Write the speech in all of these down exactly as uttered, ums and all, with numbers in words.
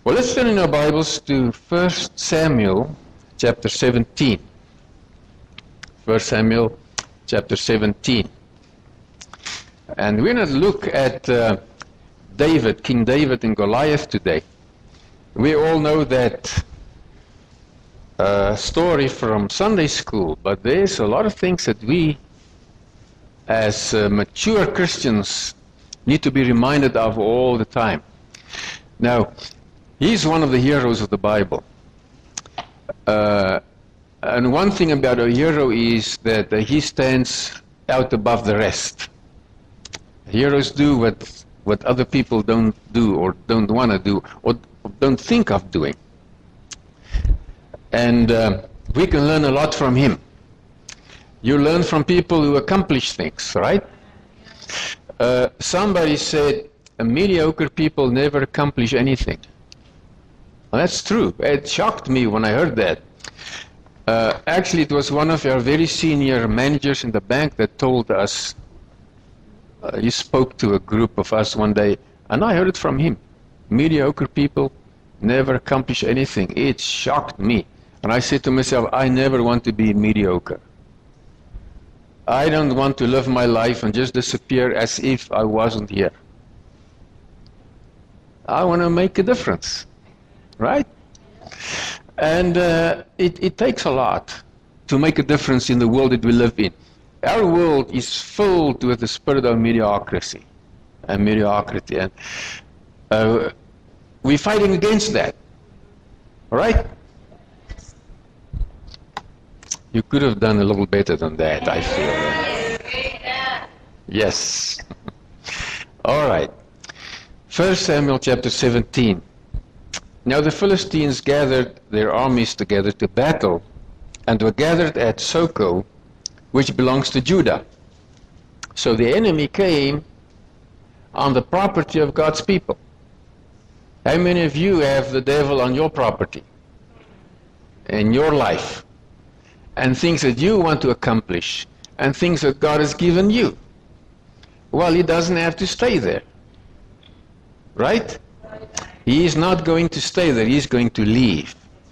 Well, let's turn in our Bibles to First Samuel chapter seventeen. First Samuel chapter seventeen. And we're going to look at uh, David, King David and Goliath today. We all know that uh, story from Sunday school, but there's a lot of things that we, as uh, mature Christians, need to be reminded of all the time. Now, he's one of the heroes of the Bible. Uh, and one thing about a hero is that uh, he stands out above the rest. Heroes do what, what other people don't do or don't want to do or don't think of doing. And uh, we can learn a lot from him. You learn from people who accomplish things, right? Uh, somebody said, mediocre people never accomplish anything. Well, that's true. It shocked me when I heard that. Uh, actually, it was one of our very senior managers in the bank that told us, uh, he spoke to a group of us one day, and I heard it from him. Mediocre people never accomplish anything. It shocked me. And I said to myself, I never want to be mediocre. I don't want to live my life and just disappear as if I wasn't here. I want to make a difference, right? And uh, it, it takes a lot to make a difference in the world that we live in. Our world is filled with the spirit of mediocrity and mediocrity, and uh, we're fighting against that, all right? You could have done a little better than that, I feel. Yes. All right. First Samuel chapter seventeen. Now the Philistines gathered their armies together to battle, and were gathered at Soko, which belongs to Judah. So the enemy came on the property of God's people. How many of you have the devil on your property, in your life? And things that you want to accomplish, and things that God has given you. Well, he doesn't have to stay there. Right? He is not going to stay there, he's going to leave.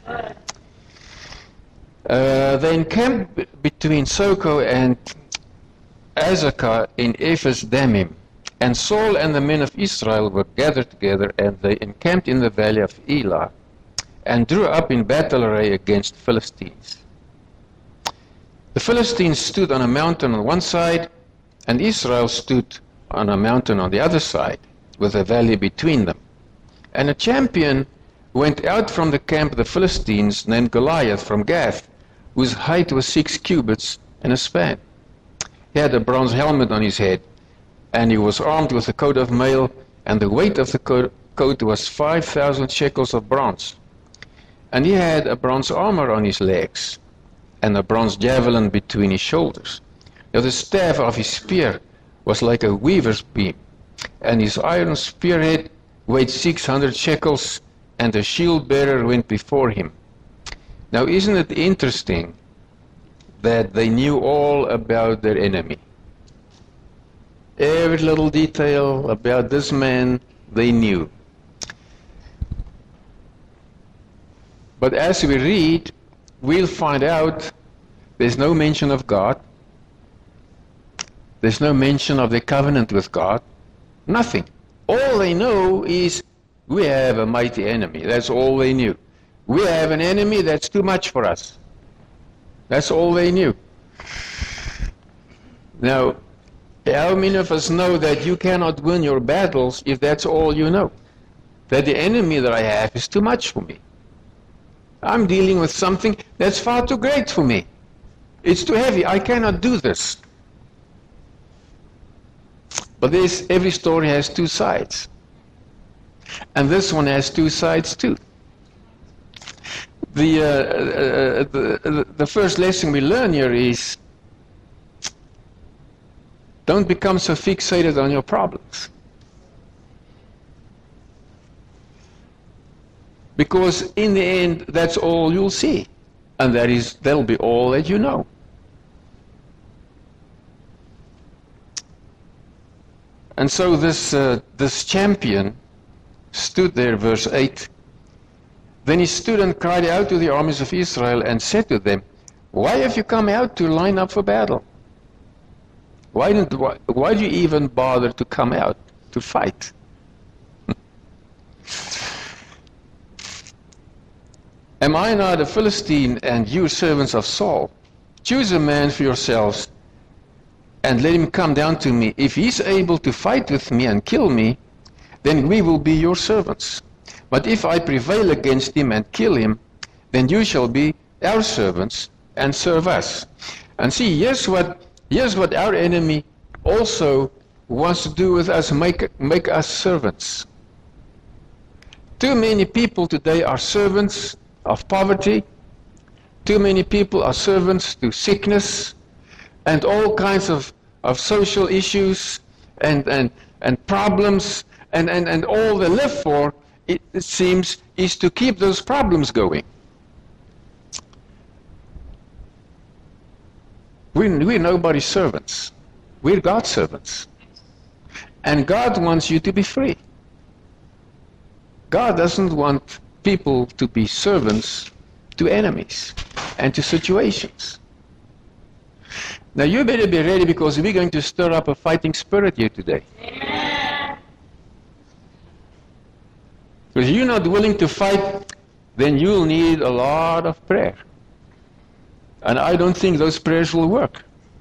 Uh, they encamped between Soko and Azekah in Ephes Dammim. And Saul and the men of Israel were gathered together, and they encamped in the valley of Elah, and drew up in battle array against the Philistines. The Philistines stood on a mountain on one side, and Israel stood on a mountain on the other side, with a valley between them. And a champion went out from the camp of the Philistines, named Goliath from Gath, whose height was six cubits and a span. He had a bronze helmet on his head, and he was armed with a coat of mail, and the weight of the co- coat was five thousand shekels of bronze. And he had a bronze armor on his legs, and a bronze javelin between his shoulders. Now the staff of his spear was like a weaver's beam, and his iron spearhead weighed six hundred shekels, and a shield bearer went before him. Now isn't it interesting that they knew all about their enemy? Every little detail about this man they knew. But as we read, we'll find out there's no mention of God. There's no mention of the covenant with God. Nothing. All they know is we have a mighty enemy. That's all they knew. We have an enemy that's too much for us. That's all they knew. Now, how many of us know that you cannot win your battles if that's all you know? That the enemy that I have is too much for me. I'm dealing with something that's far too great for me. It's too heavy. I cannot do this. But this, every story has two sides. And this one has two sides too. The, uh, uh, the, the first lesson we learn here is don't become so fixated on your problems. Because in the end, that's all you'll see. And that is, that'll be all that you know. And so this, uh, this champion stood there, verse eight, Then he stood and cried out to the armies of Israel and said to them, why have you come out to line up for battle? Why, didn't, why, why do you even bother to come out to fight? Am I not a Philistine and you servants of Saul? Choose a man for yourselves and let him come down to me. If he's able to fight with me and kill me, then we will be your servants. But if I prevail against him and kill him, then you shall be our servants and serve us. And see, here's what, here's what our enemy also wants to do with us, make, make us servants. Too many people today are servants of poverty. Too many people are servants to sickness and all kinds of, of social issues and, and, and problems, and, and, and all they live for, it, it seems, is to keep those problems going. We're, we're nobody's servants. We're God's servants. And God wants you to be free. God doesn't want people to be servants to enemies and to situations. Now you better be ready, because we're going to stir up a fighting spirit here today. Amen. Because you're not willing to fight, then you'll need a lot of prayer. And I don't think those prayers will work.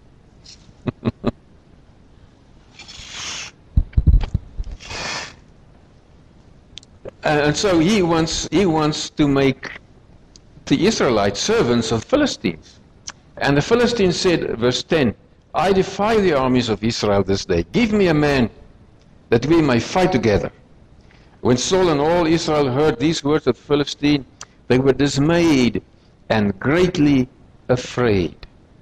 And so he wants, he wants to make the Israelites servants of Philistines. And the Philistines said, verse ten, I defy the armies of Israel this day. Give me a man that we may fight together. When Saul and all Israel heard these words of the Philistine, they were dismayed and greatly afraid.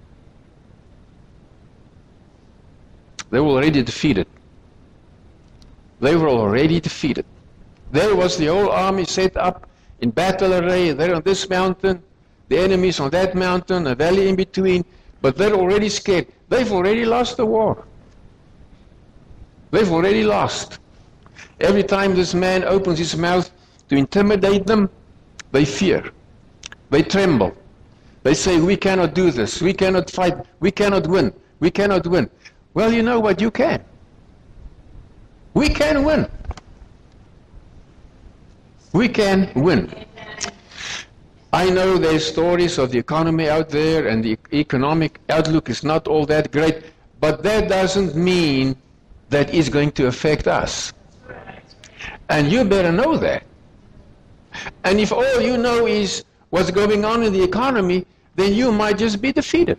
They were already defeated. They were already defeated. There was the whole army set up in battle array, there on this mountain, the enemies on that mountain, a valley in between, but they're already scared. They've already lost the war. They've already lost. Every time this man opens his mouth to intimidate them, they fear. They tremble. They say, we cannot do this. We cannot fight. We cannot win. We cannot win. Well, you know what? You can. We can win. We can win. I know there's stories of the economy out there, and the economic outlook is not all that great, but that doesn't mean that it's going to affect us. And you better know that. And if all you know is what's going on in the economy, then you might just be defeated.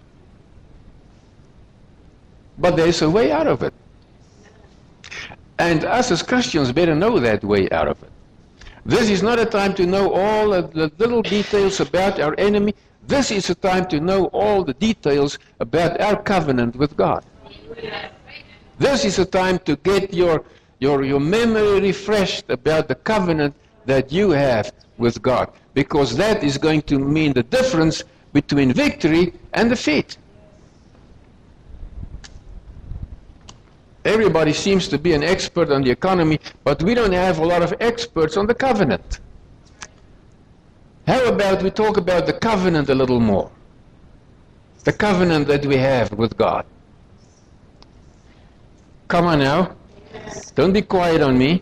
But there's a way out of it. And us as Christians better know that way out of it. This is not a time to know all of the little details about our enemy. This is a time to know all the details about our covenant with God. This is a time to get your, your, your memory refreshed about the covenant that you have with God, because that is going to mean the difference between victory and defeat. Everybody seems to be an expert on the economy, but we don't have a lot of experts on the covenant. How about we talk about the covenant a little more? The covenant that we have with God. Come on now. Yes. Don't be quiet on me.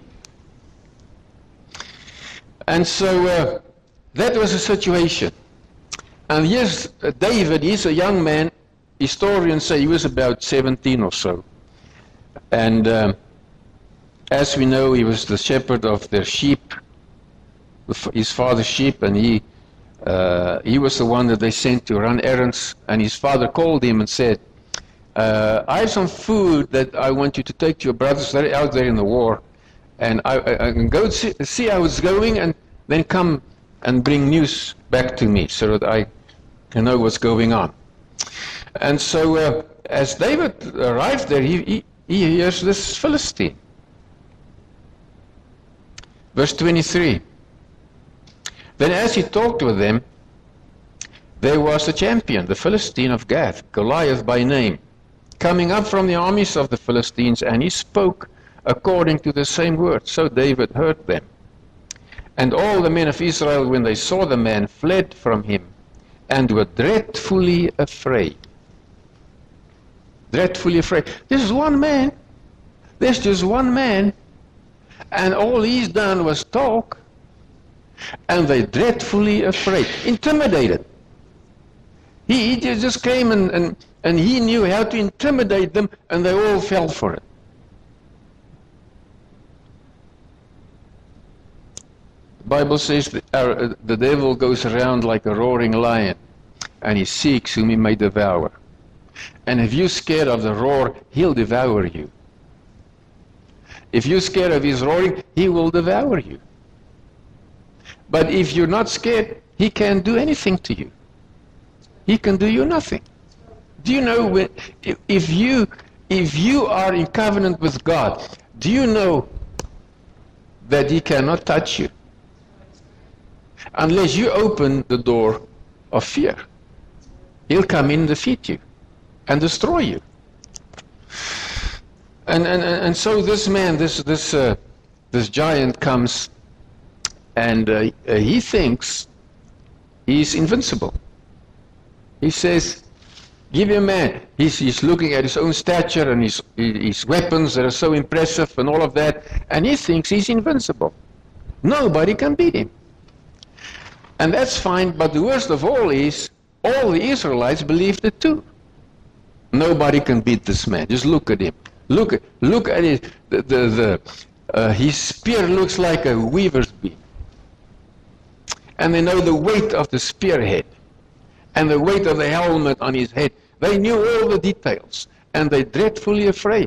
And so uh, that was a situation. And yes, uh, David, he's a young man. Historians say he was about seventeen or so. And um, as we know, he was the shepherd of their sheep, his father's sheep, and he uh, he was the one that they sent to run errands. And his father called him and said, uh, I have some food that I want you to take to your brothers. They're out there in the war. And I, I, I can go see, see how it's going, and then come and bring news back to me so that I can know what's going on. And so uh, as David arrived there, he, he He hears this Philistine. Verse twenty-three. Then as he talked with them, there was a champion, the Philistine of Gath, Goliath by name, coming up from the armies of the Philistines, and he spoke according to the same words. So David heard them. And all the men of Israel, when they saw the man, fled from him and were dreadfully afraid. Dreadfully afraid. This is one man. There's just one man. And all he's done was talk. And they dreadfully afraid. Intimidated. He, he just came and, and, and he knew how to intimidate them, and they all fell for it. The Bible says that our, the devil goes around like a roaring lion, and he seeks whom he may devour. And if you're scared of the roar, he'll devour you. If you're scared of his roaring, he will devour you. But if you're not scared, he can't do anything to you. He can do you nothing. Do you know, when, if you if you are in covenant with God, do you know that he cannot touch you? Unless you open the door of fear. He'll come in and defeat you and destroy you. And and, and so this man, this this uh, this giant comes, and uh, he thinks he's invincible. He says, give me a man. He's, he's looking at his own stature and his, his weapons that are so impressive and all of that, and he thinks he's invincible. Nobody can beat him. And that's fine, but the worst of all is, all the Israelites believed it too. Nobody can beat this man. Just look at him. Look at, look at it. The, the, the, uh, his spear looks like a weaver's beam. And they know the weight of the spearhead and the weight of the helmet on his head. They knew all the details, and they're dreadfully afraid.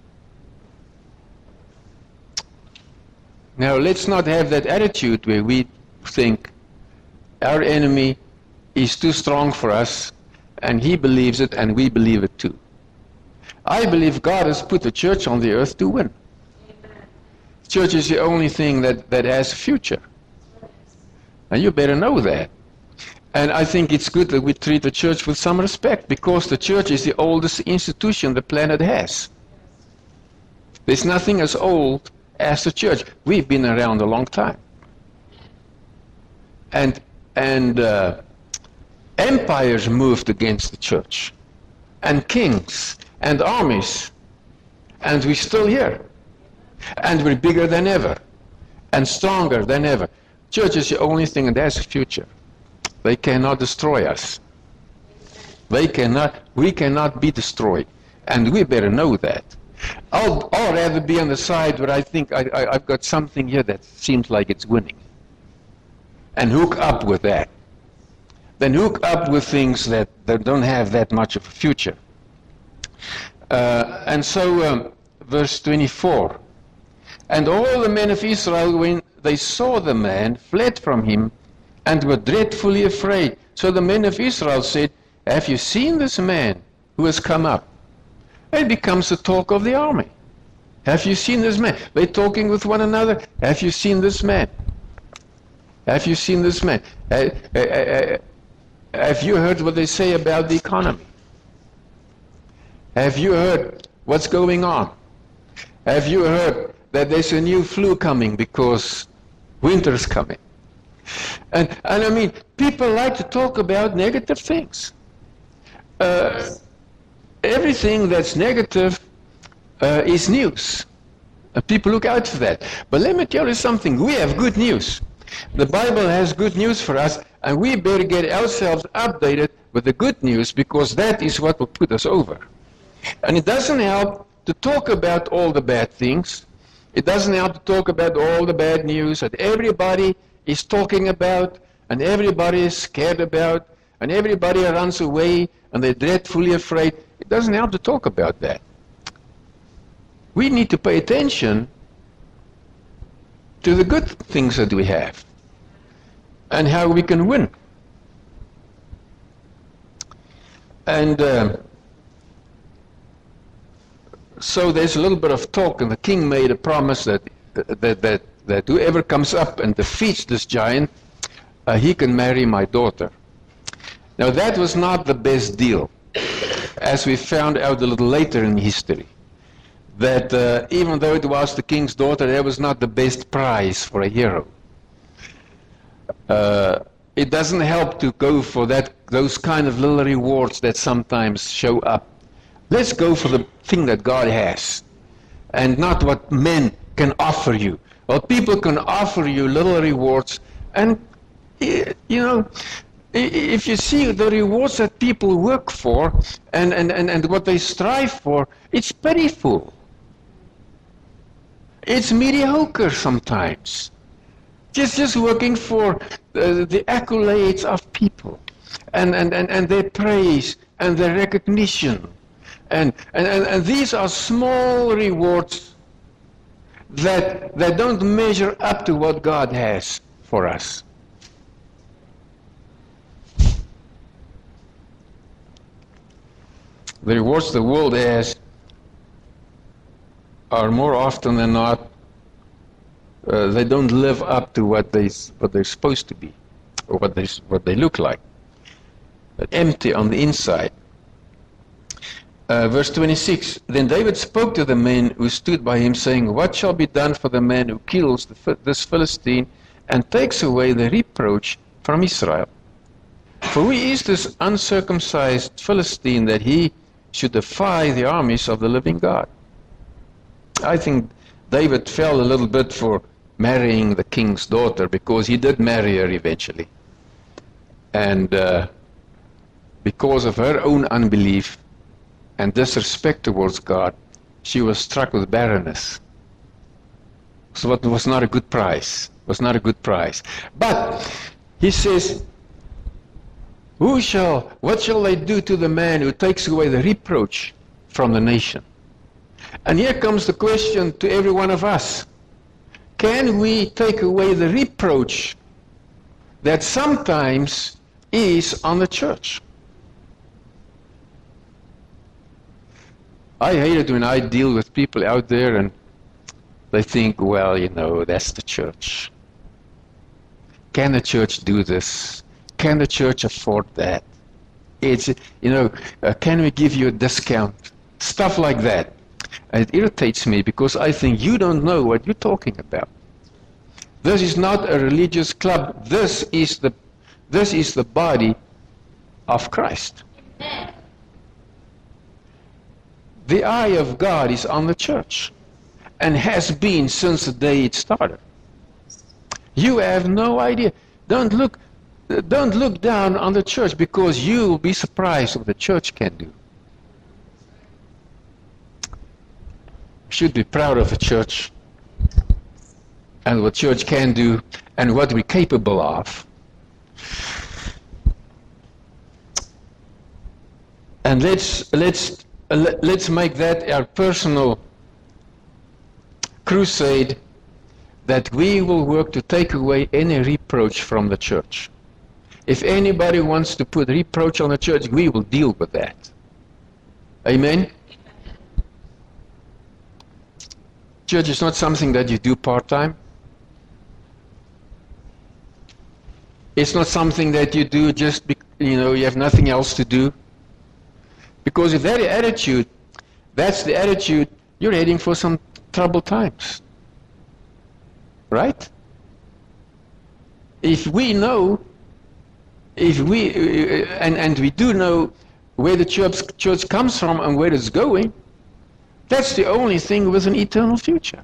Now, let's not have that attitude where we think our enemy is too strong for us, and he believes it, and we believe it too. I believe God has put the church on the earth to win. Amen. Church is the only thing that, that has a future. And you better know that. And I think it's good that we treat the church with some respect, because the church is the oldest institution the planet has. There's nothing as old as the church. We've been around a long time. And, and uh, empires moved against the church, and kings, and armies. And we're still here. And we're bigger than ever, and stronger than ever. Church is the only thing that has a future. They cannot destroy us. They cannot, we cannot be destroyed. And we better know that. I'll, I'll rather be on the side where I think I, I, I've got something here that seems like it's winning. And hook up with that. Then hook up with things that, that don't have that much of a future. Uh, and so, um, verse twenty-four. And all the men of Israel, when they saw the man, fled from him, and were dreadfully afraid. So the men of Israel said, have you seen this man who has come up? It becomes the talk of the army. Have you seen this man? They're talking with one another. Have you seen this man? Have you seen this man? Uh, uh, uh, have you heard what they say about the economy? Have you heard what's going on? Have you heard that there's a new flu coming because winter's coming? And, and I mean, people like to talk about negative things. Uh, everything that's negative uh, is news. Uh, people look out for that. But let me tell you something. We have good news. The Bible has good news for us, and we better get ourselves updated with the good news, because that is what will put us over. And it doesn't help to talk about all the bad things. It doesn't help to talk about all the bad news that everybody is talking about, and everybody is scared about, and everybody runs away, and they're dreadfully afraid. It doesn't help to talk about that. We need to pay attention to the good things that we have, and how we can win. And uh, so there's a little bit of talk, and the king made a promise that that that that whoever comes up and defeats this giant, uh, he can marry my daughter. Now that was not the best deal, as we found out a little later in history, that uh, even though it was the king's daughter, that was not the best prize for a hero. uh, it doesn't help to go for that those kind of little rewards that sometimes show up. Let's go for the thing that God has, and not what men can offer you. Well, people can offer you little rewards, and you know, if you see the rewards that people work for and, and, and, and what they strive for, it's pitiful. It's mediocre sometimes. Just just working for uh, the accolades of people and, and, and, and their praise and their recognition. And, and, and, and these are small rewards that, that don't measure up to what God has for us. The rewards the world has are more often than not, uh, they don't live up to what, they, what they're supposed to be, or what they, what they look like. But empty on the inside. Uh, verse twenty-six, then David spoke to the men who stood by him, saying, what shall be done for the man who kills the, this Philistine and takes away the reproach from Israel? For who is this uncircumcised Philistine that he should defy the armies of the living God? I think David fell a little bit for marrying the king's daughter, because he did marry her eventually. And uh, because of her own unbelief and disrespect towards God, she was struck with barrenness. So it was not a good price. It was not a good price. But he says, Who shall, what shall they do to the man who takes away the reproach from the nation? And here comes the question to every one of us. Can we take away the reproach that sometimes is on the church? I hate it when I deal with people out there and they think, well, you know, that's the church. Can the church do this? Can the church afford that? It's, you know, uh, can we give you a discount? Stuff like that. And it irritates me because I think you don't know what you're talking about. This is not a religious club. This is the, this is the body of Christ. The eye of God is on the church and has been since the day it started. You have no idea. Don't look, don't look down on the church, because you will be surprised what the church can do. We should be proud of the church and what church can do and what we're capable of. And let's let's uh, let's make that our personal crusade, that we will work to take away any reproach from the church. If anybody wants to put reproach on the church, we will deal with that. Amen? Church is not something that you do part-time. It's not something that you do just because, you know, you have nothing else to do. Because if that attitude, that's the attitude, you're heading for some troubled times. Right? If we know, if we, uh, and, and we do know where the church, church comes from and where it's going, that's the only thing with an eternal future.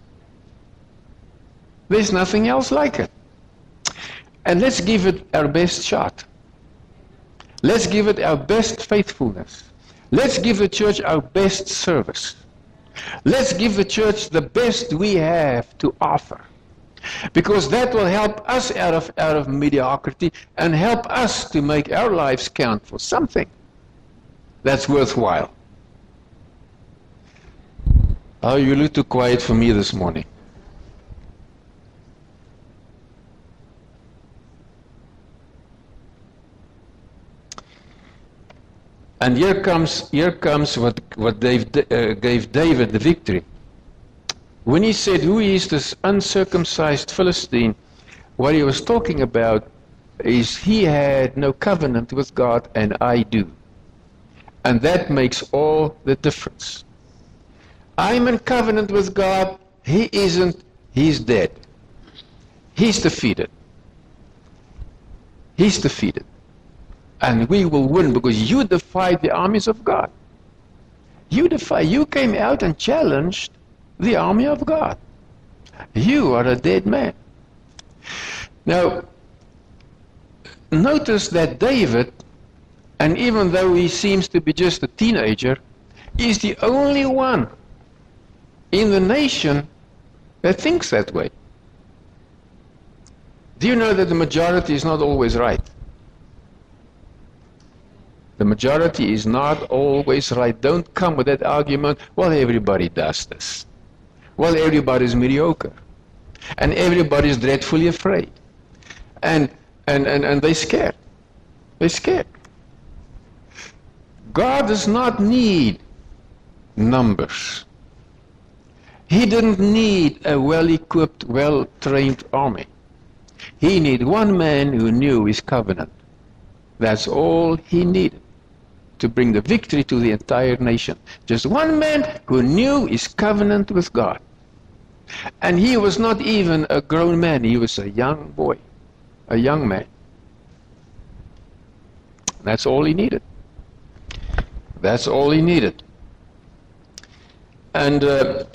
There's nothing else like it. And let's give it our best shot. Let's give it our best faithfulness. Let's give the church our best service. Let's give the church the best we have to offer. Because that will help us out of, out of mediocrity and help us to make our lives count for something that's worthwhile. Oh, you look too quiet for me this morning. And here comes, here comes what, what Dave, uh, gave David the victory. When he said, who is this uncircumcised Philistine, what he was talking about is he had no covenant with God, and I do. And that makes all the difference. I'm in covenant with God, he isn't, he's dead. He's defeated. He's defeated. And we will win because you defied the armies of God. You defy, you came out and challenged the army of God. You are a dead man. Now, notice that David, and even though he seems to be just a teenager, is the only one in the nation that thinks that way. Do you know that the majority is not always right? The majority is not always right. Don't come with that argument, well, everybody does this. Well, everybody is mediocre. And everybody is dreadfully afraid. And, and, and, and they're scared. They're scared. God does not need numbers. He didn't need a well-equipped, well-trained army. He needed one man who knew his covenant. That's all he needed to bring the victory to the entire nation. Just one man who knew his covenant with God. And he was not even a grown man. He was a young boy, a young man. That's all he needed. That's all he needed. And uh,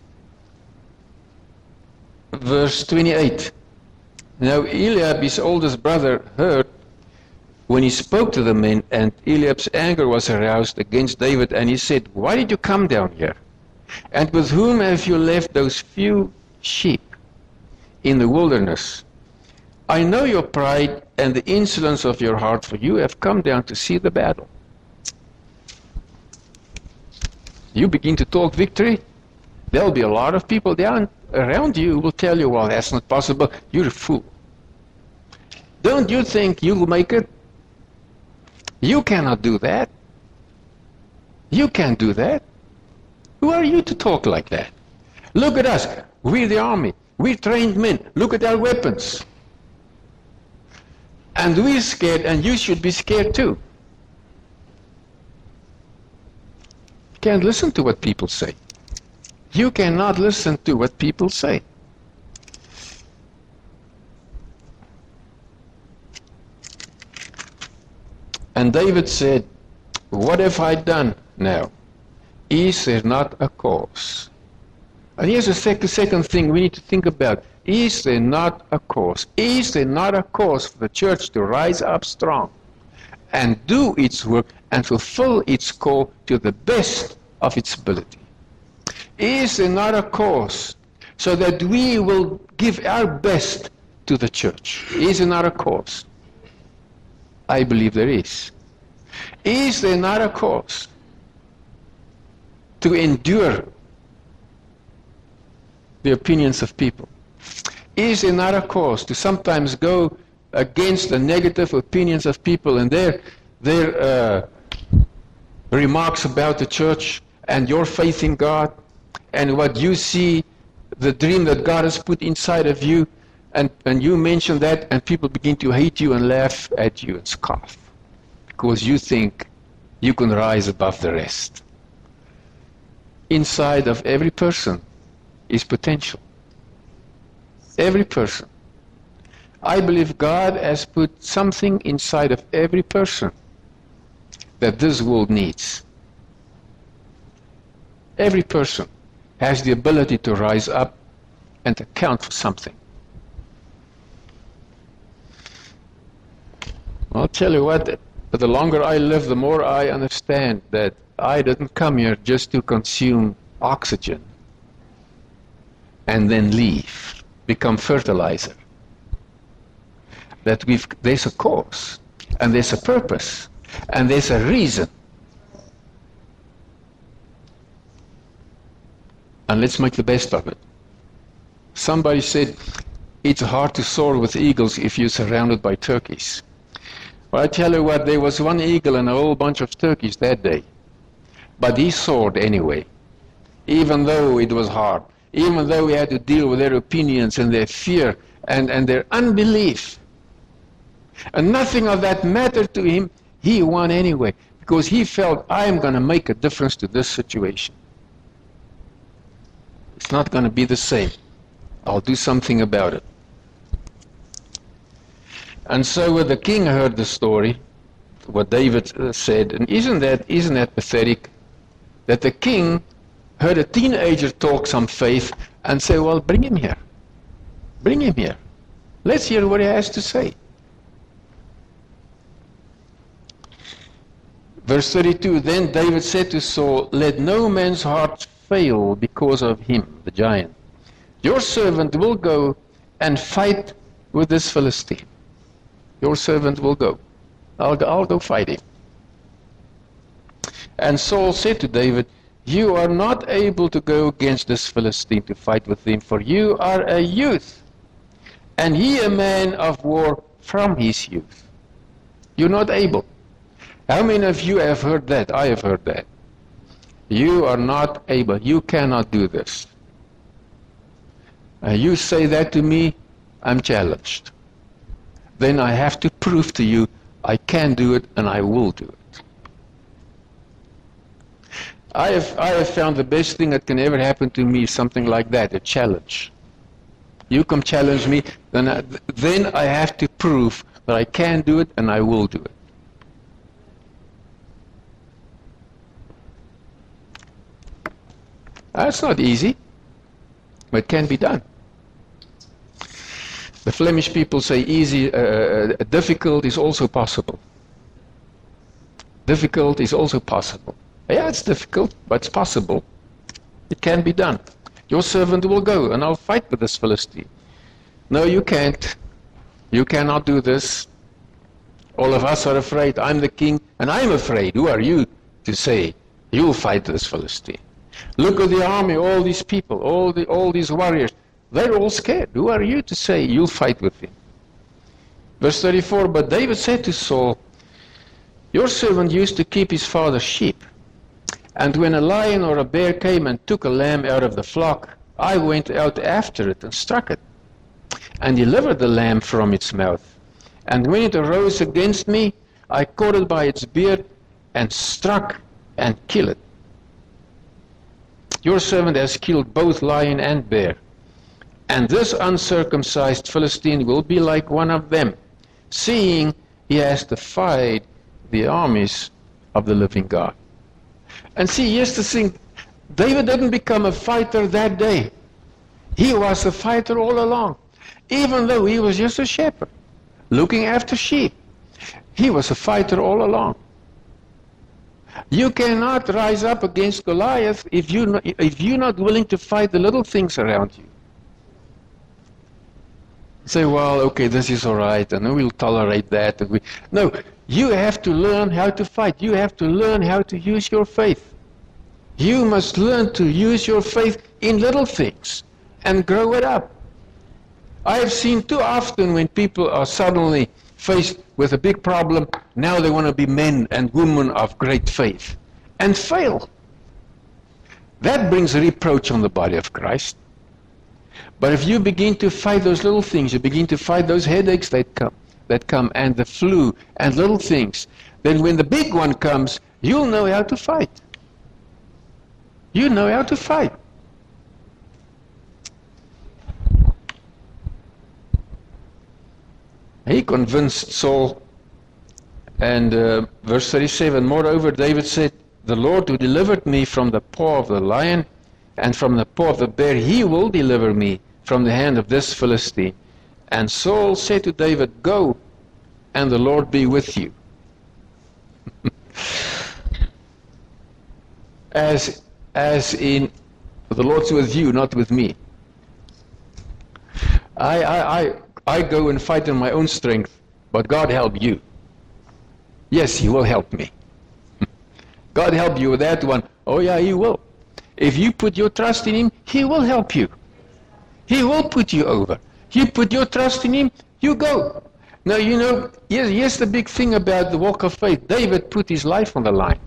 verse twenty-eight. Now Eliab, his oldest brother, heard when he spoke to the men, and Eliab's anger was aroused against David, and he said, why did you come down here? And with whom have you left those few sheep in the wilderness? I know your pride and the insolence of your heart, for you have come down to see the battle. You begin to talk victory, there'll be a lot of people down around you who will tell you, well, that's not possible, you're a fool. Don't you think you'll make it? You cannot do that. You can't do that. Who are you to talk like that? Look at us. We're the army. We're trained men. Look at our weapons. And we're scared, and you should be scared too. You can't listen to what people say. You cannot listen to what people say. And David said, what have I done now? Is there not a cause? And here's the sec second thing we need to think about. Is there not a cause? Is there not a cause for the church to rise up strong and do its work and fulfill its call to the best of its ability? Is there not a cause so that we will give our best to the church? Is there not a cause? I believe there is. Is there not a cause to endure the opinions of people? Is there not a cause to sometimes go against the negative opinions of people and their, their uh, remarks about the church and your faith in God and what you see, the dream that God has put inside of you, and, and you mention that and people begin to hate you and laugh at you and scoff because you think you can rise above the rest. Inside of every person is potential. Every person. I believe God has put something inside of every person that this world needs. Every person has the ability to rise up and account for something. I'll tell you what, but the longer I live, the more I understand that I didn't come here just to consume oxygen and then leave, become fertilizer. That we've, there's a cause, and there's a purpose, and there's a reason. And let's make the best of it. Somebody said, it's hard to soar with eagles if you're surrounded by turkeys. Well, I tell you what, there was one eagle and a whole bunch of turkeys that day. But he soared anyway, even though it was hard, even though he had to deal with their opinions and their fear and, and their unbelief. And nothing of that mattered to him. He won anyway, because he felt, I'm going to make a difference to this situation. It's not going to be the same. I'll do something about it. And so when the king heard the story, what David uh, said, and isn't that, isn't that pathetic? That the king heard a teenager talk some faith and say, well, bring him here. Bring him here. Let's hear what he has to say. Verse thirty-two, then David said to Saul, let no man's heart fail because of him, the giant. Your servant will go and fight with this Philistine. Your servant will go. I'll go, I'll go fight him. And Saul said to David, you are not able to go against this Philistine to fight with him, for you are a youth, and he a man of war from his youth. You're not able. How many of you have heard that? I have heard that. You are not able. You cannot do this. Uh, you say that to me, I'm challenged. Then I have to prove to you I can do it and I will do it. I have, I have found the best thing that can ever happen to me is something like that, a challenge. You come challenge me, then I, then I have to prove that I can do it and I will do it. That's not easy, but it can be done. The Flemish people say easy, uh, difficult is also possible. Difficult is also possible. Yeah, it's difficult, but it's possible. It can be done. Your servant will go, and I'll fight with this Philistine. No, you can't. You cannot do this. All of us are afraid. I'm the king, and I'm afraid. Who are you to say you'll fight this Philistine? Look at the army, all these people, all the all these warriors. They're all scared. Who are you to say you'll fight with him? Verse thirty-four, but David said to Saul, your servant used to keep his father's sheep. And when a lion or a bear came and took a lamb out of the flock, I went out after it and struck it, and delivered the lamb from its mouth. And when it arose against me, I caught it by its beard, and struck and killed it. Your servant has killed both lion and bear, and this uncircumcised Philistine will be like one of them, seeing he has defied the armies of the living God. And see, here's the thing, David didn't become a fighter that day. He was a fighter all along. Even though he was just a shepherd, looking after sheep, he was a fighter all along. You cannot rise up against Goliath if, you not, if you're not willing to fight the little things around you. Say, well, okay, this is all right, and we'll tolerate that. And we... No, you have to learn how to fight. You have to learn how to use your faith. You must learn to use your faith in little things and grow it up. I have seen too often when people are suddenly faced with a big problem, now they want to be men and women of great faith, and fail. That brings reproach on the body of Christ. But if you begin to fight those little things, you begin to fight those headaches that come, that come, and the flu, and little things, then when the big one comes, you'll know how to fight. You know how to fight. He convinced Saul, and uh, verse thirty-seven, moreover, David said, the Lord who delivered me from the paw of the lion and from the paw of the bear, he will deliver me from the hand of this Philistine. And Saul said to David, go, and the Lord be with you. as, as in, the Lord's with you, not with me. I, I, I, I go and fight in my own strength, but God help you. Yes, he will help me. God help you with that one. Oh yeah, he will. If you put your trust in him, he will help you. He will put you over. You put your trust in him, you go. Now, you know, here's, here's the big thing about the walk of faith. David put his life on the line.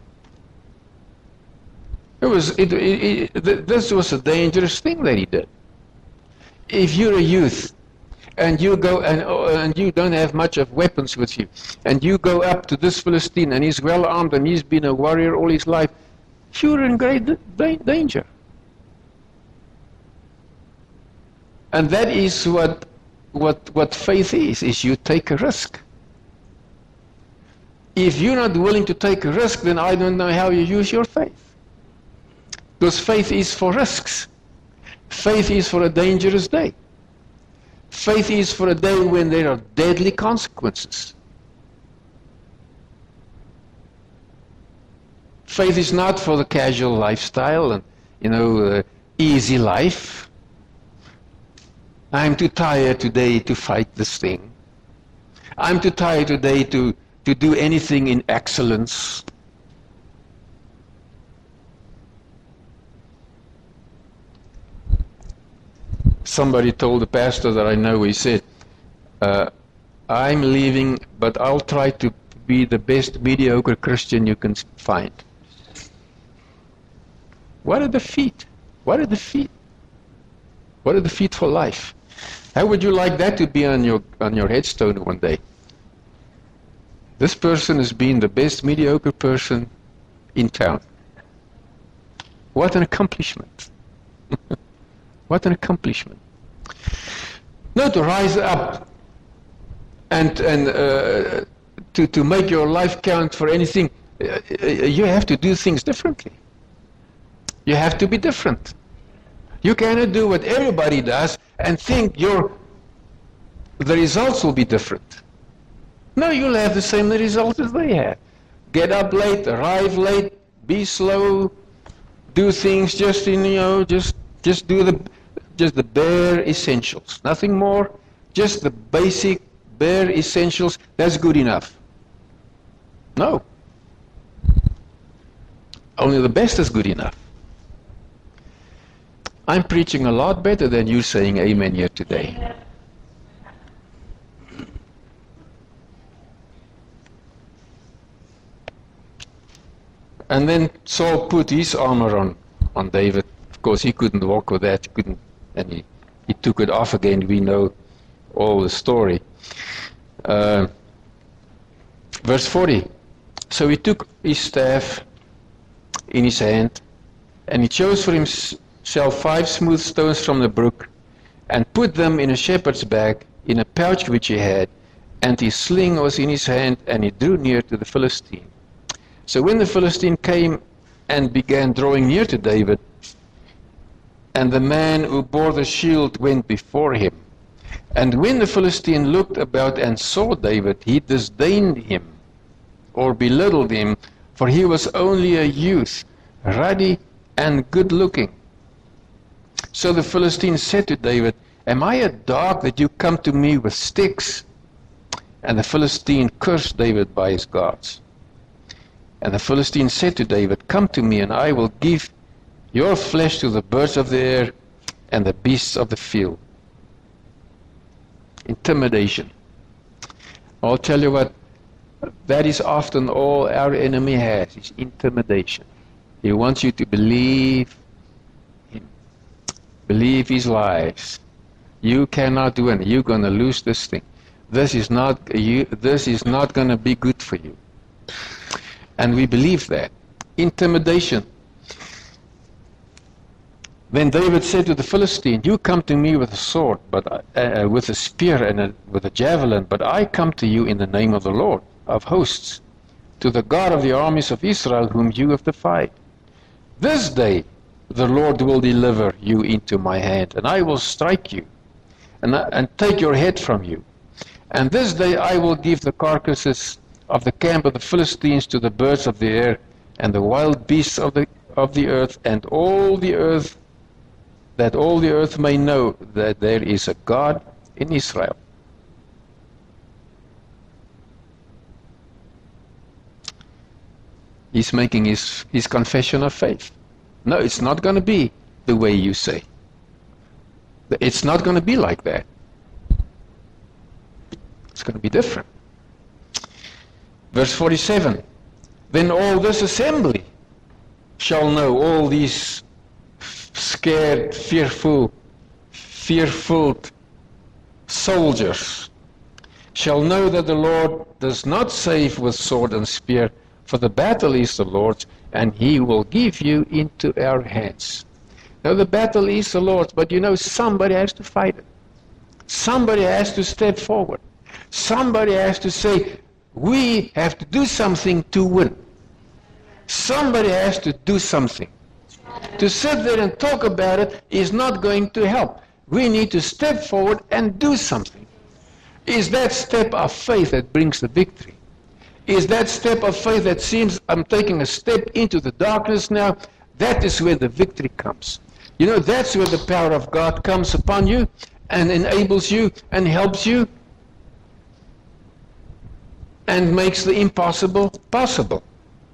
It was, it, it, it, this was a dangerous thing that he did. If you're a youth, and you go and, and you don't have much of weapons with you, and you go up to this Philistine, and he's well armed, and he's been a warrior all his life, you're in great danger. And that is what what, what faith is, is you take a risk. If you're not willing to take a risk, then I don't know how you use your faith. Because faith is for risks. Faith is for a dangerous day. Faith is for a day when there are deadly consequences. Faith is not for the casual lifestyle and, you know, uh, easy life. I'm too tired today to fight this thing. I'm too tired today to, to do anything in excellence. Somebody told the pastor that I know, he said, uh, I'm leaving, but I'll try to be the best mediocre Christian you can find. What a defeat. What a defeat. What a defeat for life. How would you like that to be on your on your headstone one day? This person has been the best mediocre person in town. What an accomplishment. What an accomplishment. No, to rise up and and uh, to, to make your life count for anything, uh, you have to do things differently. You have to be different. You cannot do what everybody does and think your the results will be different. No, you'll have the same results as they have. Get up late, arrive late, be slow, do things just in, you know, just just do the just the bare essentials. Nothing more, just the basic bare essentials. That's good enough. No. Only the best is good enough. I'm preaching a lot better than you saying amen here today. And then Saul put his armor on, on David. Of course, he couldn't walk with that. He couldn't, and he, he took it off again. We know all the story. Uh, verse forty. So he took his staff in his hand, and he chose for himself five smooth stones from the brook, and put them in a shepherd's bag, in a pouch which he had, and his sling was in his hand, and he drew near to the Philistine. So when the Philistine came and began drawing near to David, and the man who bore the shield went before him, and when the Philistine looked about and saw David, he disdained him, or belittled him, for he was only a youth, ruddy and good-looking. So the Philistine said to David, Am I a dog that you come to me with sticks? And the Philistine cursed David by his gods. And the Philistine said to David, Come to me, and I will give your flesh to the birds of the air and the beasts of the field. Intimidation. I'll tell you what, that is often all our enemy has, is intimidation. He wants you to believe him, believe his lies. You cannot do anything. You're going to lose this thing. This is not you. This is not going to be good for you. And we believe that. Intimidation. Then David said to the Philistine, You come to me with a sword, but uh, with a spear and a, with a javelin, but I come to you in the name of the Lord of hosts, to the God of the armies of Israel, whom you have defied. This day the Lord will deliver you into my hand, and I will strike you, and, and take your head from you. And this day I will give the carcasses of the camp of the Philistines to the birds of the air, and the wild beasts of the of the earth, and all the earth, that all the earth may know that there is a God in Israel. He's making his, his confession of faith. No, it's not going to be the way you say. It's not going to be like that. It's going to be different. Verse forty-seven. Then all this assembly shall know, all these scared, fearful, fearful soldiers shall know that the Lord does not save with sword and spear, for the battle is the Lord's, and he will give you into our hands. Now the battle is the Lord's, but you know, somebody has to fight it. Somebody has to step forward. Somebody has to say, we have to do something to win. Somebody has to do something. To sit there and talk about it is not going to help. We need to step forward and do something. Is that step of faith that brings the victory? Is that step of faith that seems I'm taking a step into the darkness now? That is where the victory comes. You know, that's where the power of God comes upon you and enables you and helps you and makes the impossible possible.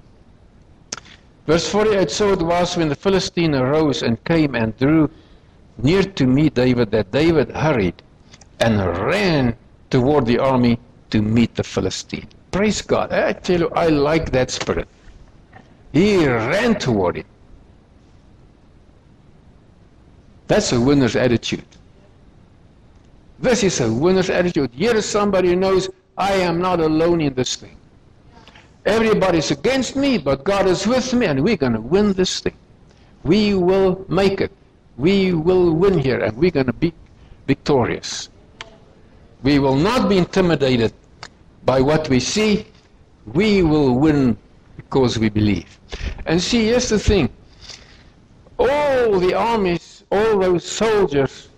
Verse forty-eight, so it was when the Philistine arose and came and drew near to meet David, that David hurried and ran toward the army to meet the Philistine. Praise God. I tell you, I like that spirit. He ran toward it. That's a winner's attitude. This is a winner's attitude. Here is somebody who knows, I am not alone in this thing. Everybody's against me, but God is with me, and we're going to win this thing. We will make it. We will win here, and we're going to be victorious. We will not be intimidated by what we see. We will win because we believe. And see, here's the thing. All the armies, all those soldiers,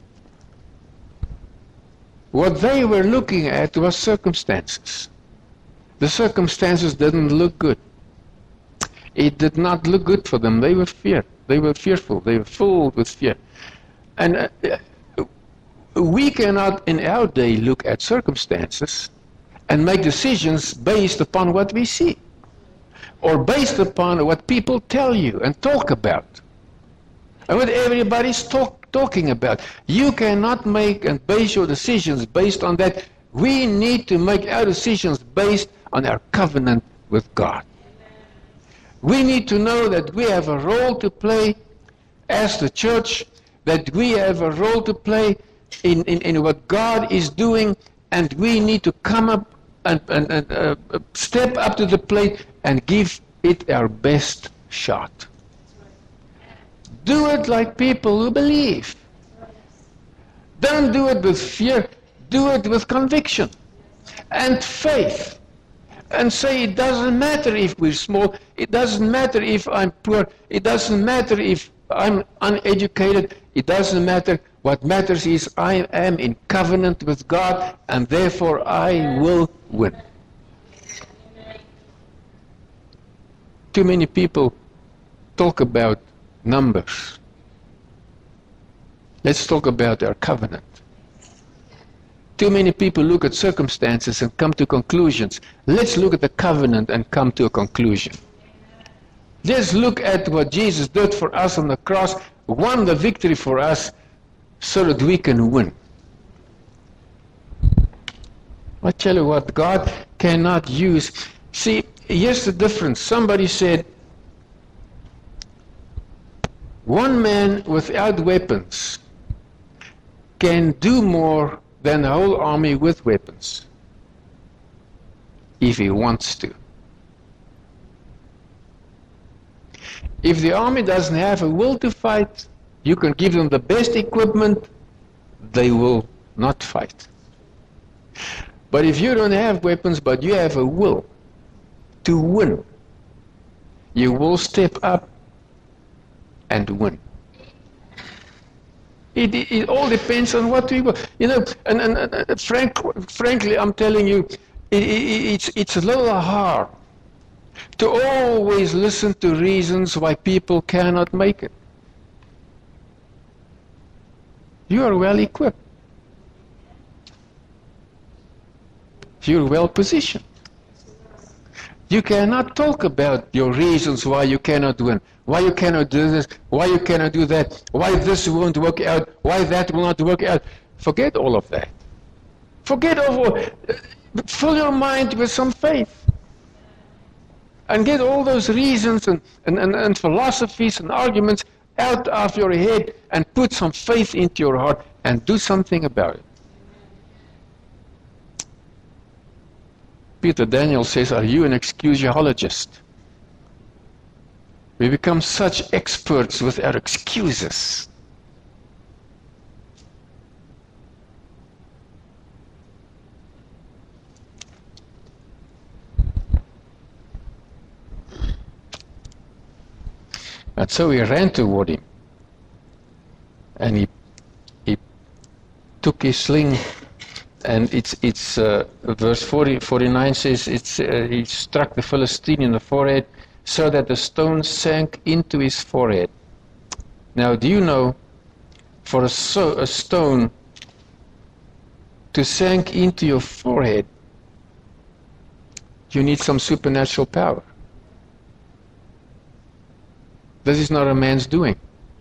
what they were looking at was circumstances. The circumstances didn't look good. It did not look good for them. They were feared. They were fearful. They were filled with fear. And uh, we cannot in our day look at circumstances and make decisions based upon what we see or based upon what people tell you and talk about and what everybody's talk, talking about. You cannot make and base your decisions based on that. We need to make our decisions based on our covenant with God. We need to know that we have a role to play as the church, that we have a role to play in, in, in what God is doing, and we need to come up and, and, and uh, step up to the plate and give it our best shot. Do it like people who believe. Don't do it with fear. Do it with conviction and faith. And say, it doesn't matter if we're small. It doesn't matter if I'm poor. It doesn't matter if I'm uneducated. It doesn't matter. What matters is I am in covenant with God, and therefore I will win. Too many people talk about numbers. Let's talk about our covenant. Too many people look at circumstances and come to conclusions. Let's look at the covenant and come to a conclusion. Let's look at what Jesus did for us on the cross, won the victory for us, so that we can win. I tell you what, God cannot use. See, here's the difference. Somebody said, one man without weapons can do more than the whole army with weapons, if he wants to. If the army doesn't have a will to fight, you can give them the best equipment, they will not fight. But if you don't have weapons, but you have a will to win, you will step up and win. It, it, it all depends on what we will. You know, and, and, and frank, frankly, I'm telling you, it, it, it's, it's a little hard to always listen to reasons why people cannot make it. You are well equipped. You're well positioned. You cannot talk about your reasons why you cannot win, why you cannot do this, why you cannot do that, why this won't work out, why that will not work out. Forget all of that. Forget all. Fill your mind with some faith. And get all those reasons and, and, and, and philosophies and arguments out of your head and put some faith into your heart and do something about it. Peter Daniel says, are you an excusiologist? We become such experts with our excuses. And so he ran toward him. And he he took his sling, and it's it's uh, verse forty, forty-nine says it's uh, he struck the Philistine in the forehead, so that the stone sank into his forehead. Now, do you know, for a, so, a stone to sink into your forehead, you need some supernatural power. This is not a man's doing.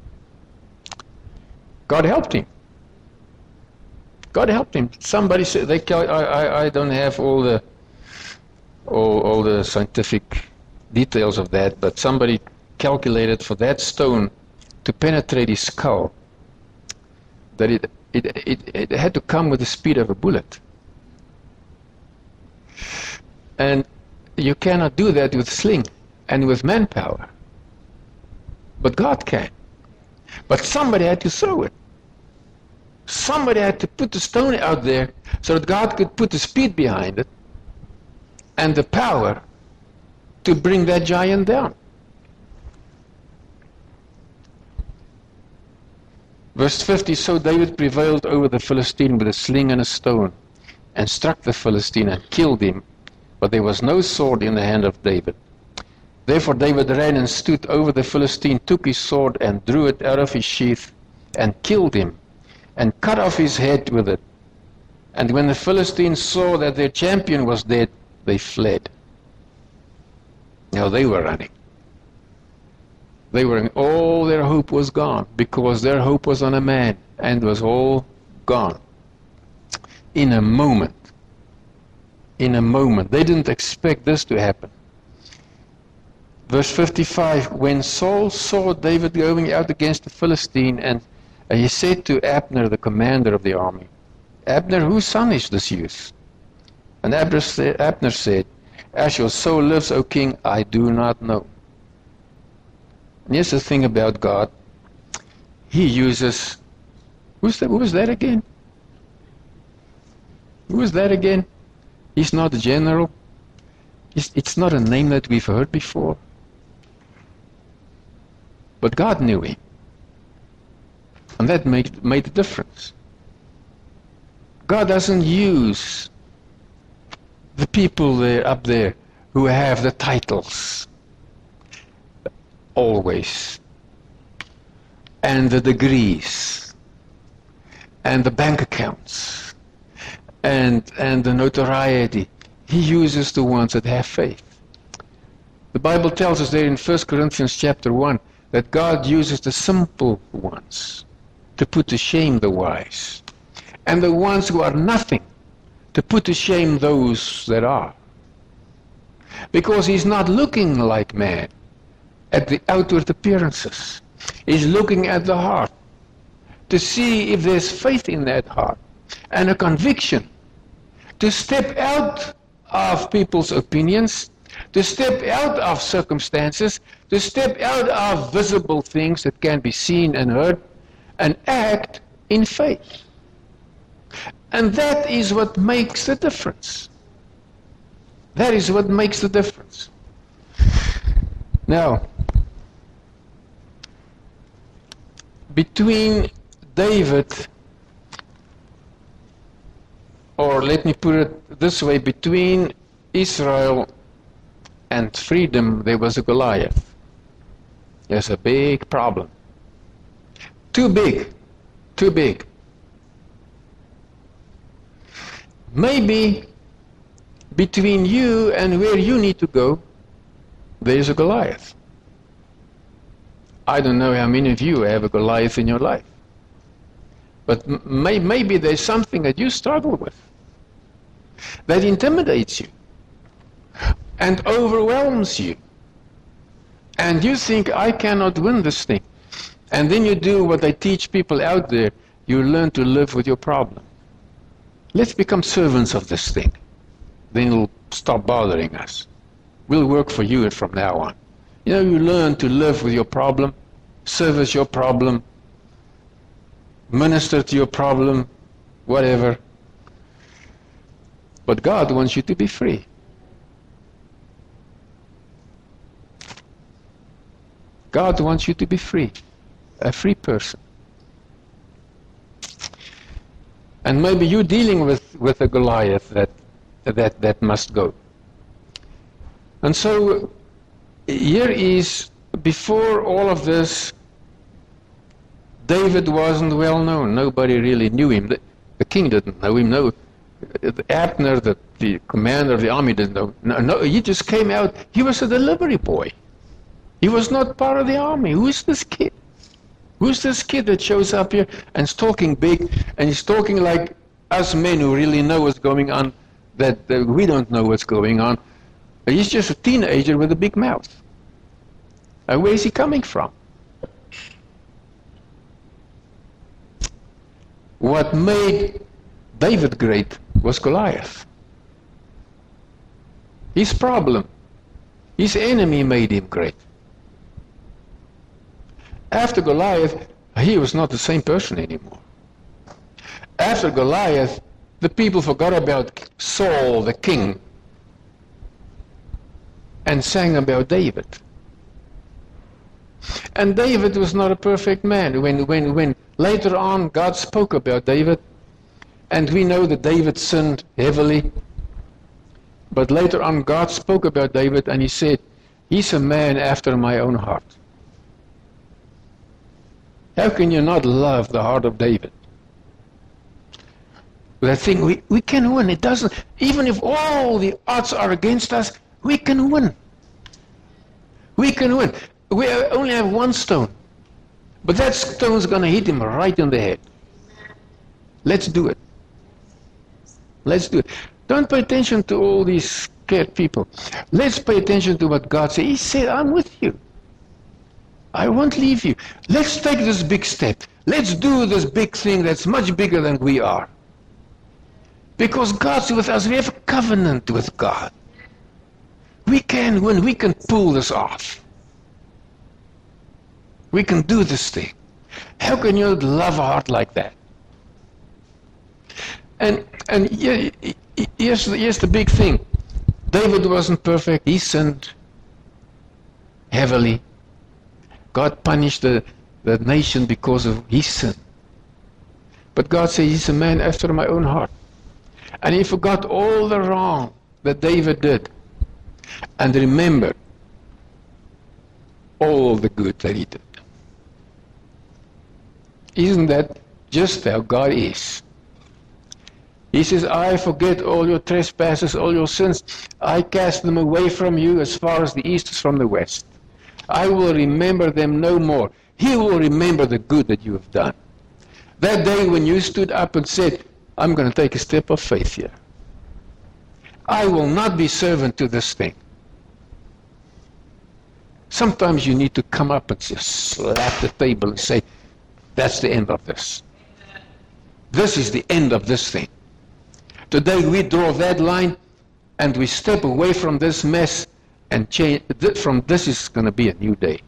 God helped him. God helped him. Somebody said, they cal- I, I, I don't have all the all, all the scientific details of that, but somebody calculated for that stone to penetrate his skull, that it, it, it, it had to come with the speed of a bullet. And you cannot do that with sling and with manpower. But God can. But somebody had to throw it. Somebody had to put the stone out there so that God could put the speed behind it and the power to bring that giant down. Verse fifty, so David prevailed over the Philistine with a sling and a stone, and struck the Philistine and killed him, but there was no sword in the hand of David. Therefore David ran and stood over the Philistine, took his sword and drew it out of his sheath, and killed him, and cut off his head with it. And when the Philistines saw that their champion was dead, they fled. Now they were running. They were, all their hope was gone, because their hope was on a man, and was all gone. In a moment. In a moment. They didn't expect this to happen. Verse fifty-five, when Saul saw David going out against the Philistine, and uh, he said to Abner, the commander of the army, Abner, whose son is this youth? And Abner said, Abner said, as your soul lives, O king, I do not know. And here's the thing about God. He uses, who's that, who is that again? Who is that again? He's not a general. It's, it's not a name that we've heard before. But God knew him. And that made, made a difference. God doesn't use the people there up there who have the titles. Always. And the degrees. And the bank accounts. And, and the notoriety. He uses the ones that have faith. The Bible tells us there in First Corinthians chapter one that God uses the simple ones to put to shame the wise. And the ones who are nothing to put to shame those that are. Because he's not looking like man at the outward appearances. He's looking at the heart to see if there's faith in that heart and a conviction to step out of people's opinions, to step out of circumstances, to step out of visible things that can be seen and heard, and act in faith. And that is what makes the difference. That is what makes the difference. Now, between David, or let me put it this way, between Israel and freedom, there was a Goliath. There's a big problem. Too big. Too big. Maybe between you and where you need to go, there's a Goliath. I don't know how many of you have a Goliath in your life. But may, maybe there's something that you struggle with that intimidates you and overwhelms you. And you think, I cannot win this thing. And then you do what I teach people out there. You learn to live with your problem. Let's become servants of this thing. Then it'll stop bothering us. We'll work for you from now on. You know, you learn to live with your problem, service your problem, minister to your problem, whatever. But God wants you to be free. God wants you to be free, a free person. And maybe you're dealing with, with a Goliath that, that, that must go. And so here is, before all of this, David wasn't well known. Nobody really knew him. The, the king didn't know him. No, Abner, the, the commander of the army, didn't know. No, no, he just came out. He was a delivery boy. He was not part of the army. Who is this kid? Who's this kid that shows up here and is talking big, and he's talking like us men who really know what's going on, that uh, we don't know what's going on. He's just a teenager with a big mouth. And where is he coming from? What made David great was Goliath. His problem, his enemy made him great. After Goliath, he was not the same person anymore. After Goliath, the people forgot about Saul, the king, and sang about David. And David was not a perfect man. When, when, when later on God spoke about David, and we know that David sinned heavily, but later on God spoke about David and he said, he's a man after my own heart. How can you not love the heart of David? That thing, we, we can win. It doesn't, even if all the odds are against us, we can win. We can win. We only have one stone, but that stone's going to hit him right in the head. Let's do it. Let's do it. Don't pay attention to all these scared people. Let's pay attention to what God said. He said, I'm with you. I won't leave you. Let's take this big step. Let's do this big thing that's much bigger than we are. Because God's with us. We have a covenant with God. We can win. We can pull this off. We can do this thing. How can you love a heart like that? And and yeah, here's, here's the big thing. David wasn't perfect. He sinned heavily. God punished the, the nation because of his sin. But God said, he's a man after my own heart. And he forgot all the wrong that David did. And remembered all the good that he did. Isn't that just how God is? He says, I forget all your trespasses, all your sins. I cast them away from you as far as the east is from the west. I will remember them no more. He will remember the good that you have done. That day when you stood up and said, I'm going to take a step of faith here. I will not be servant to this thing. Sometimes you need to come up and just slap the table and say, that's the end of this. This is the end of this thing. Today we draw that line and we step away from this mess and change. From this is going to be a new day.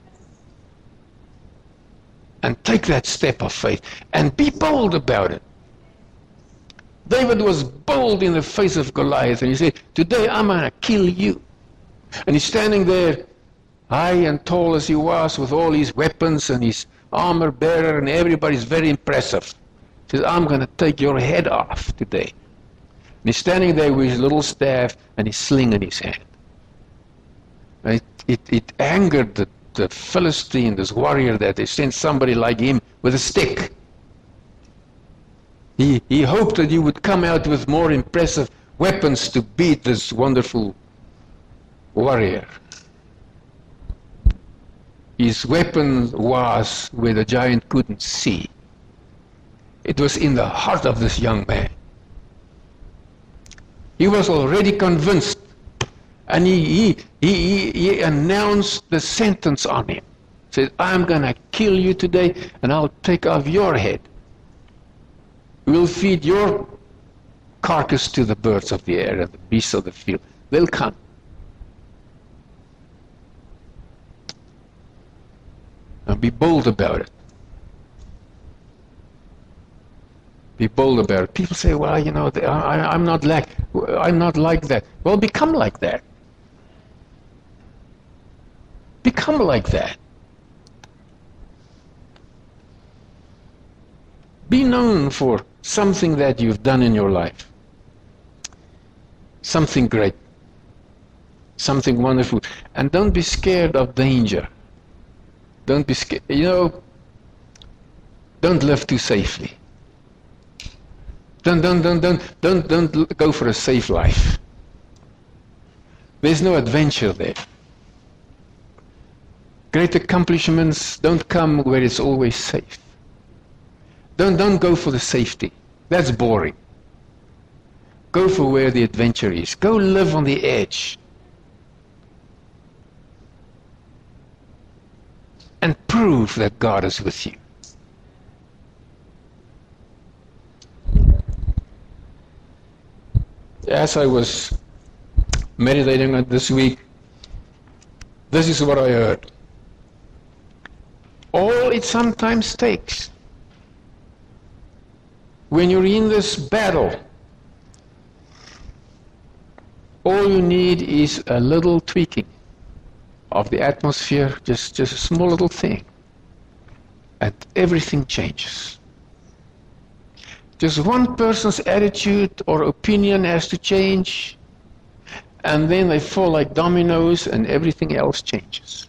And take that step of faith and be bold about it. David was bold in the face of Goliath and he said, today I'm going to kill you. And he's standing there, high and tall as he was, with all his weapons and his armor bearer, and everybody's very impressive. He says, I'm going to take your head off today. And he's standing there with his little staff and his sling in his hand. And it, it, it angered the, the Philistine, this warrior, that they sent somebody like him with a stick. He, he hoped that he would come out with more impressive weapons to beat this wonderful warrior. His weapon was where the giant couldn't see. It was in the heart of this young man. He was already convinced, and he, he, he, he announced the sentence on him. He said, I'm going to kill you today, and I'll take off your head. We'll feed your carcass to the birds of the air and the beasts of the field. They'll come. And be bold about it. Be bold about it. People say, well, you know, I, I'm not like, I'm not like that. Well, become like that. Become like that. Be known for something that you've done in your life. Something great. Something wonderful. And don't be scared of danger. Don't be scared. You know, don't live too safely. Don't, don't, don't, don't, don't, don't go for a safe life. There's no adventure there. Great accomplishments don't come where it's always safe. Don't, don't go for the safety. That's boring. Go for where the adventure is. Go live on the edge. And prove that God is with you. As I was meditating on this week, this is what I heard. All it sometimes takes when you're in this battle, all you need is a little tweaking of the atmosphere, just, just a small little thing, and everything changes. Just one person's attitude or opinion has to change, and then they fall like dominoes and everything else changes.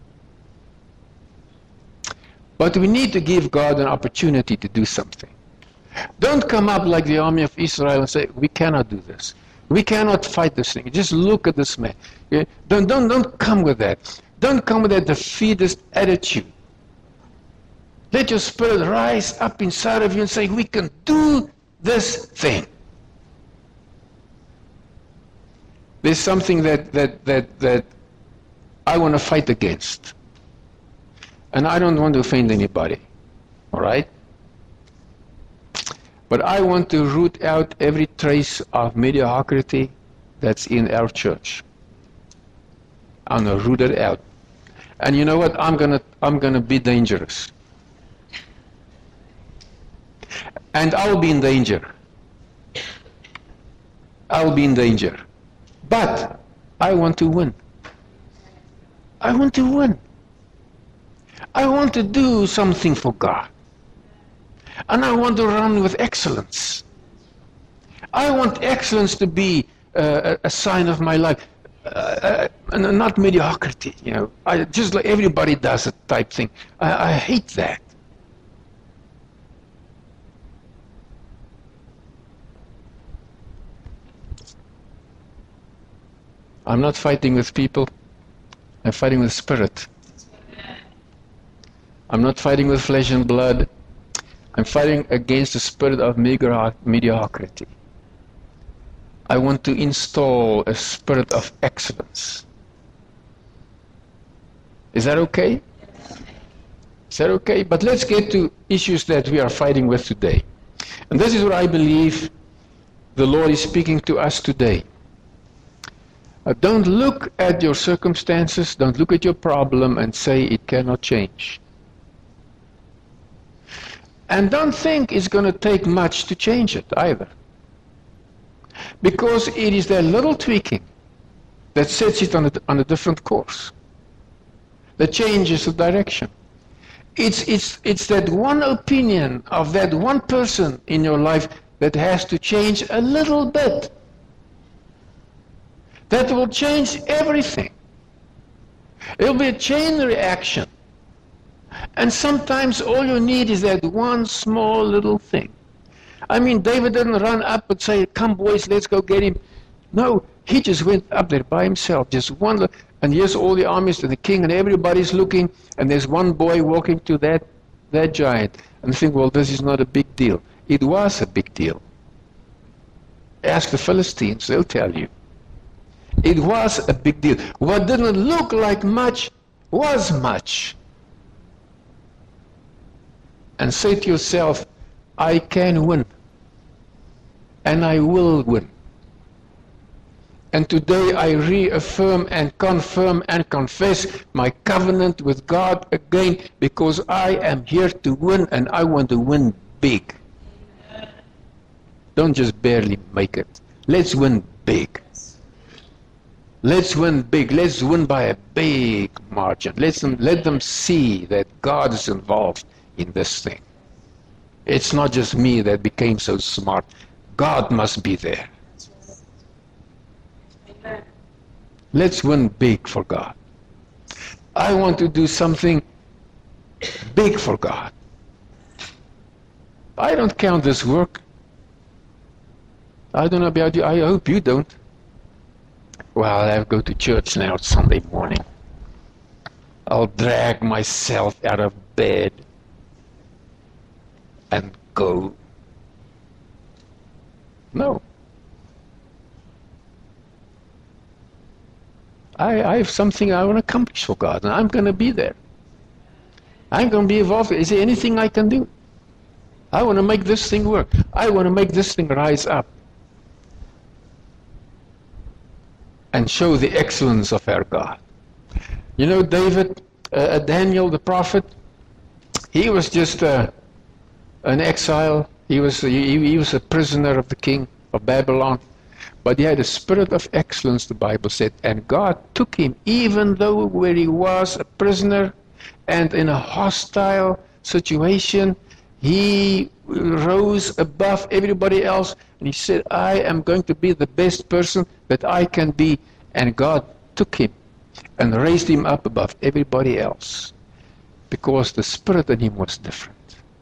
But we need to give God an opportunity to do something. Don't come up like the army of Israel and say, we cannot do this. We cannot fight this thing. Just look at this man. Yeah? Don't, don't, don't come with that. Don't come with that defeatist attitude. Let your spirit rise up inside of you and say, we can do this thing. There's something that, that, that, that I want to fight against. And I don't want to offend anybody. All right? But I want to root out every trace of mediocrity that's in our church. I'm going to root it out. And you know what? I'm going to I'm going to be dangerous. And I'll be in danger. I'll be in danger. But I want to win. I want to win. I want to do something for God. And I want to run with excellence. I want excellence to be uh, a sign of my life, uh, uh, not mediocrity. You know, I, just like everybody does it type thing. I, I hate that. I'm not fighting with people. I'm fighting with spirit. I'm not fighting with flesh and blood. I'm fighting against the spirit of mediocrity. I want to install a spirit of excellence. Is that okay? Is that okay? But let's get to issues that we are fighting with today. And this is what I believe the Lord is speaking to us today. Uh, don't look at your circumstances, don't look at your problem and say it cannot change. And don't think it's going to take much to change it either. Because it is that little tweaking that sets it on a, on a different course, that changes the direction. It's, it's, it's that one opinion of that one person in your life that has to change a little bit. That will change everything. It will be a chain reaction. And sometimes all you need is that one small little thing. I mean, David didn't run up and say, come boys, let's go get him. No, he just went up there by himself. Just one, and here's all the armies and the king and everybody's looking, and there's one boy walking to that, that giant. And think, well, this is not a big deal. It was a big deal. Ask the Philistines, they'll tell you. It was a big deal. What didn't look like much was much. And say to yourself, I can win. And I will win. And today I reaffirm and confirm and confess my covenant with God again, because I am here to win and I want to win big. Don't just barely make it. Let's win big. Let's win big. Let's win by a big margin. Let's them, let them see that God is involved in this thing. It's not just me that became so smart. God must be there. Amen. Let's win big for God. I want to do something big for God. I don't count this work. I don't know about you. I hope you don't. Well, I'll go to church now Sunday morning. I'll drag myself out of bed and go. No. I, I have something I want to accomplish for God, and I'm going to be there. I'm going to be involved. Is there anything I can do? I want to make this thing work. I want to make this thing rise up and show the excellence of our God. You know, David, uh, Daniel the prophet, he was just uh, an exile. He was, he, he was a prisoner of the king of Babylon. But he had a spirit of excellence, the Bible said. And God took him, even though where he was a prisoner and in a hostile situation, he rose above everybody else. And he said, I am going to be the best person that I can be. And God took him and raised him up above everybody else, because the spirit in him was different.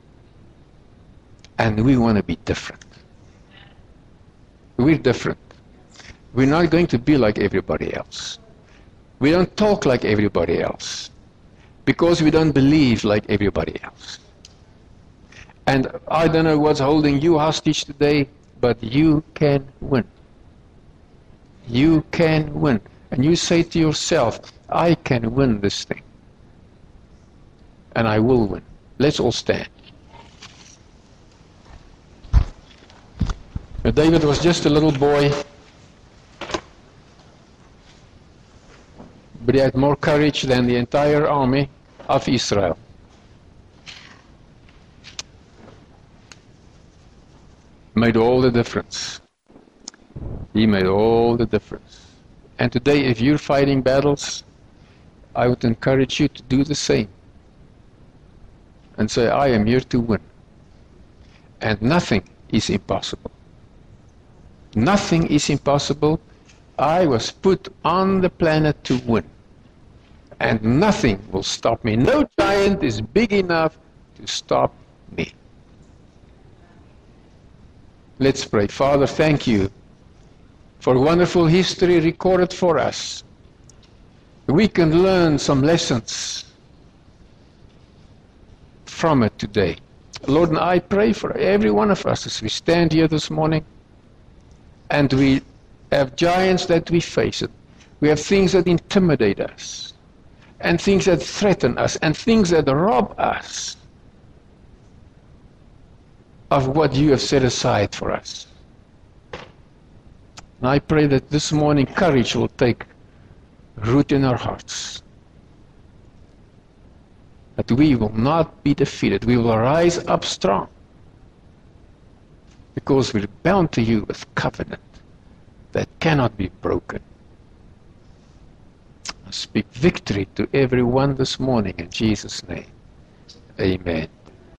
And we want to be different. We're different. We're not going to be like everybody else. We don't talk like everybody else, because we don't believe like everybody else. And I don't know what's holding you hostage today, but you can win. You can win. And you say to yourself, I can win this thing. And I will win. Let's all stand. Now, David was just a little boy, but he had more courage than the entire army of Israel. Made all the difference. He made all the difference. And today, if you're fighting battles, I would encourage you to do the same. And say, I am here to win. And nothing is impossible. Nothing is impossible. I was put on the planet to win. And nothing will stop me. No giant is big enough to stop me. Let's pray. Father, thank you for wonderful history recorded for us. We can learn some lessons from it today. Lord, and I pray for every one of us as we stand here this morning, and we have giants that we face. We have things that intimidate us, and things that threaten us, and things that rob us of what you have set aside for us. And I pray that this morning courage will take root in our hearts. That we will not be defeated. We will rise up strong. Because we're bound to you with covenant that cannot be broken. I speak victory to everyone this morning in Jesus' name. Amen.